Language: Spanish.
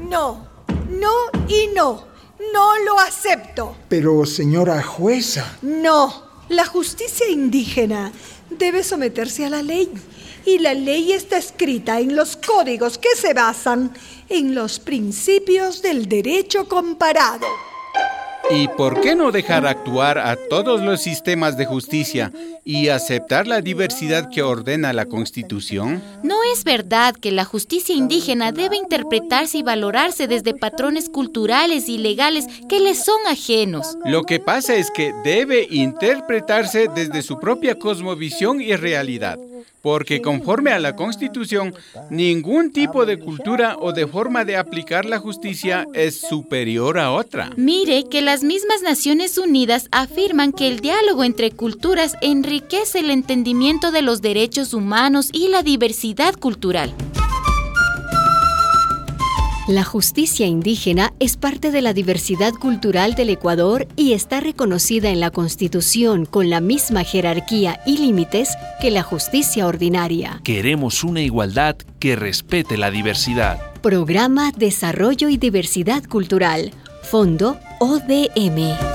No, no y no. No lo acepto. Pero, señora jueza... No, la justicia indígena debe someterse a la ley. Y la ley está escrita en los códigos que se basan en los principios del derecho comparado. ¿Y por qué no dejar actuar a todos los sistemas de justicia y aceptar la diversidad que ordena la Constitución? No es verdad que la justicia indígena debe interpretarse y valorarse desde patrones culturales y legales que les son ajenos. Lo que pasa es que debe interpretarse desde su propia cosmovisión y realidad. Porque conforme a la Constitución, ningún tipo de cultura o de forma de aplicar la justicia es superior a otra. Mire que las mismas Naciones Unidas afirman que el diálogo entre culturas enriquece el entendimiento de los derechos humanos y la diversidad cultural. La justicia indígena es parte de la diversidad cultural del Ecuador y está reconocida en la Constitución con la misma jerarquía y límites que la justicia ordinaria. Queremos una igualdad que respete la diversidad. Programa Desarrollo y Diversidad Cultural. Fondo ODM.